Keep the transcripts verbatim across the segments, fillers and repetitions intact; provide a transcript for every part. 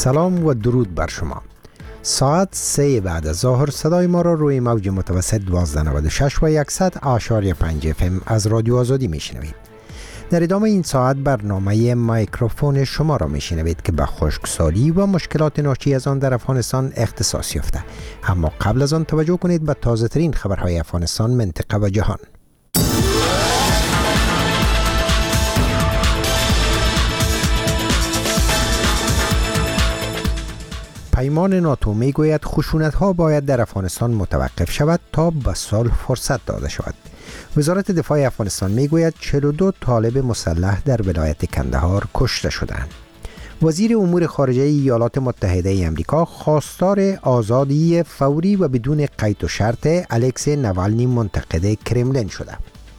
سلام و درود بر شما. ساعت سه بعد از ظهر صدای ما را روی موج متوسط دوازده نود و شش و صد اعشاری پنج اف ام از رادیو آزادی میشنوید. در ادامه این ساعت برنامه میکروفون شما را میشنوید که به خشکسالی و مشکلات ناشی از آن در افغانستان اختصاص یافته. اما قبل از آن توجه کنید به تازه ترین خبرهای افغانستان، منطقه و جهان. پیمان ناتو می گوید خشونت‌ها باید در افغانستان متوقف شود تا به صلح فرصت داده شود. وزارت دفاع افغانستان می گوید چهل و دو طالب مسلح در ولایت کندهار کشته شدند. وزیر امور خارجه ایالات متحده آمریکا خواستار آزادی فوری و بدون قید و شرط الکسی نوالنی منتقد کرملین شده.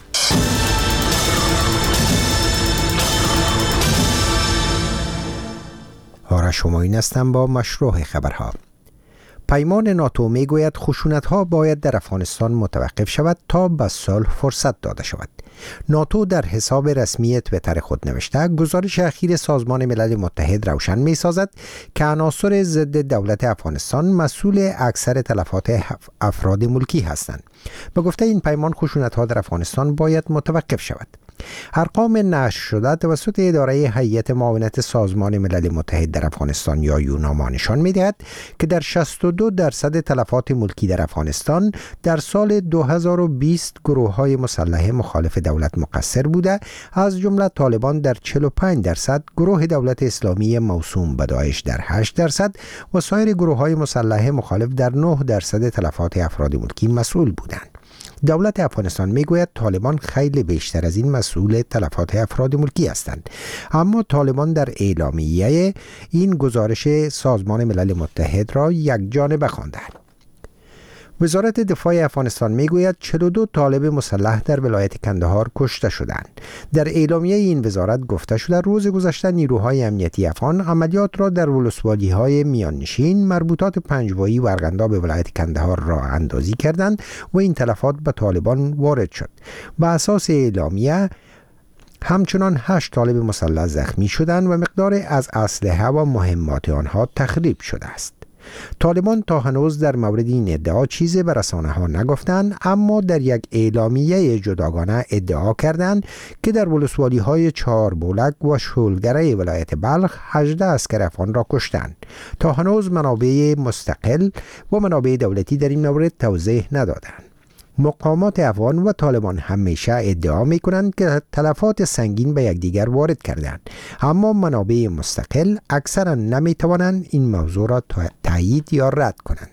آرش شماین هستم با مشروع خبرها. پیمان ناتو می گوید خشونت‌ها باید در افغانستان متوقف شود تا به صلح فرصت داده شود. ناتو در حساب رسمی توییتر خود نوشته گزارش اخیر سازمان ملل متحد روشن می سازد که عناصر ضد دولت افغانستان مسئول اکثر تلفات افراد ملکی هستند. به گفته این پیمان خشونت‌ها در افغانستان باید متوقف شود. ارقام نشر شده توسط اداره هیئت معاونت سازمان ملل متحد در افغانستان یا یوناما نشان می‌دهد که در شصت و دو درصد تلفات ملکی در افغانستان در سال دو هزار و بیست گروه‌های مسلح مخالف دولت مقصر بوده، از جمله طالبان در چهل و پنج درصد، گروه دولت اسلامی موسوم به داعش در هشت درصد و سایر گروه‌های مسلح مخالف در نه درصد تلفات افراد ملکی مسئول بودند. دولت افغانستان میگوید طالبان خیلی بیشتر از این مسئول تلفات افراد ملکی هستند، اما طالبان در اعلامیه این گزارش سازمان ملل متحد را یکجانبه خواندند. وزارت دفاع افغانستان میگوید چهل و دو طالب مسلح در ولایت کندهار کشته شدند. در اعلامیه این وزارت گفته شده روز گذشته نیروهای امنیتی افغان عملیات را در ولسوالی‌های میان نشین، مربوطات پنجوایی و ارغنداب ولایت کندهار را اندازی کردند و این تلفات به طالبان وارد شد. به اساس اعلامیه همچنان هشت طالب مسلح زخمی شدند و مقدار از اسلحه و مهمات آنها تخریب شده است. طالبان تا هنوز در مورد این ادعا چیزی به رسانه‌ها نگفتند، اما در یک اعلامیه جداگانه ادعا کردند که در ولسوالی‌های چهار بولک و شولگره ولایت بلخ هجده عسکر افغان را کشتند. تا هنوز منابع مستقل و منابع دولتی در این مورد توضیح ندادند. مقامات افغان و طالبان همیشه ادعا می کنند که تلفات سنگین به یکدیگر وارد کردند، اما منابع مستقل اکثرا نمی توانند این موضوع را تایید یا رد کنند.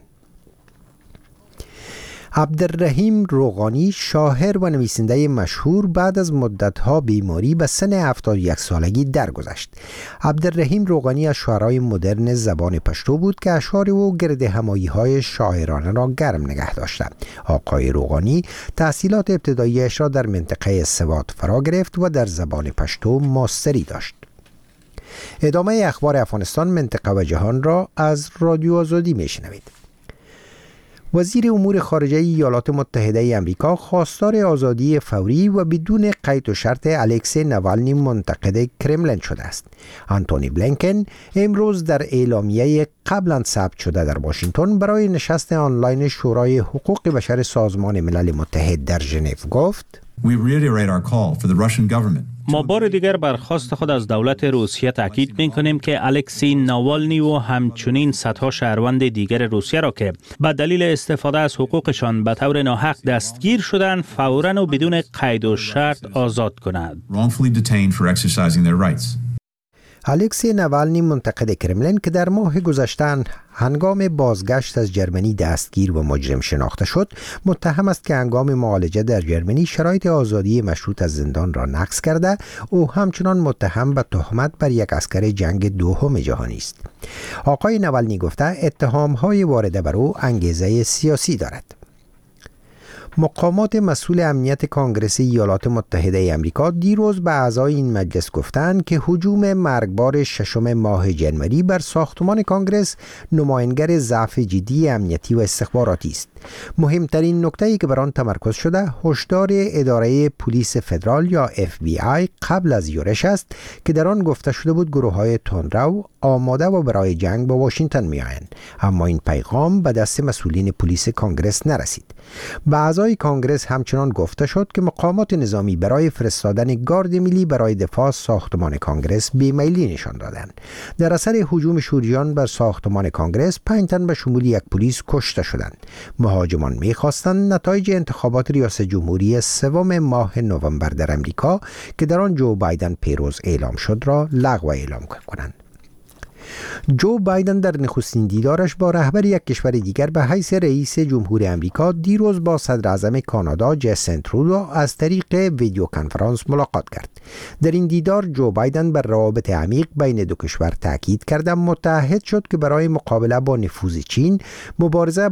عبدالرحیم روغانی، شاعر و نویسنده مشهور، بعد از مدت‌ها بیماری به سن هفتاد و یک سالگی درگذشت. عبدالرحیم روغانی از شاعرای مدرن زبان پشتو بود که اشعار او گرد همایی‌های شاعرانه را گرم نگه داشته. آقای روغانی تحصیلات ابتدایی‌اش را در منطقه سوات فرا گرفت و در زبان پشتو ماستری داشت. ادامه اخبار افغانستان، منطقه و جهان را از رادیو آزادی میشنوید. وزیر امور خارجه ایالات متحده آمریکا خواستار آزادی فوری و بدون قید و شرط الکسی نوالنی منتقد کرملین شده است. آنتونی بلینکن امروز در اعلامیه قبلا ثبت شده در واشنگتن برای نشست آنلاین شورای حقوق بشر سازمان ملل متحد در ژنو گفت: ما بار دیگر بر خواست خود از دولت روسیه تاکید می‌کنیم که الکسی ناوالنی و همچنین صدها شهروند دیگر روسیه را که به دلیل استفاده از حقوقشان به طور ناحق دستگیر شدند فوراً و بدون قید و شرط آزاد کنند. الکسی نوالنی منتقد کرملین که در ماه گذشته هنگام بازگشت از جرمنی دستگیر و مجرم شناخته شد، متهم است که هنگام معالجه در جرمنی شرایط آزادی مشروط از زندان را نقض کرده. او همچنان متهم به تهمت بر یک عسکر جنگ دوم جهانی است. آقای نوالنی گفته اتهام‌های وارده بر او انگیزه سیاسی دارد. مقامات مسئول امنیت کانگرس ایالات متحده آمریکا دیروز به اعضای این مجلس گفتند که هجوم مرگبار ششم ماه جنوری بر ساختمان کانگرس نمایانگر ضعف جدی امنیتی و استخباراتی است. مهمترین نکته‌ای که بر آن تمرکز شده هشدار اداره پلیس فدرال یا اف بی آی قبل از یورش است که در آن گفته شده بود گروه‌های تندرو آماده و برای جنگ با واشنگتن می‌آیند، اما این پیغام به دست مسئولین پلیس کانگرس نرسید. به اعضای کانگرس همچنان گفته شد که مقامات نظامی برای فرستادن گارد ملی برای دفاع از ساختمان کانگرس بیمیلی نشان دادند. در اثر هجوم شوریان بر ساختمان کانگرس پنج تن به شمول یک پلیس کشته شدند. مهاجمان می‌خواستند نتایج انتخابات ریاست جمهوری سوم ماه نوامبر در امریکا که در آن جو بایدن پیروز اعلام شد را لغو اعلام کنند. جو بایدن در نخستین دیدارش با رهبر یک کشور دیگر به حیث رئیس جمهور امریکا دیروز با صدر اعظم کانادا جاستین ترودو از طریق ویدیو کنفرانس ملاقات کرد. در این دیدار جو بایدن بر روابط عمیق بین دو کشور تاکید کرد، متعهد شد که برای مقابله با نفوذ چین مبارزه